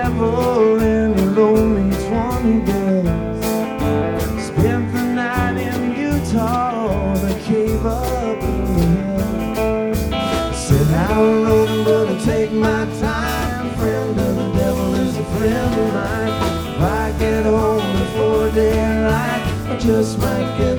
traveling lonely 20 days. Spent the night in Utah, the cave up in the hill. Said how I'm gonna take my time. Friend of the devil is a friend of mine. If I get home before daylight, I just might get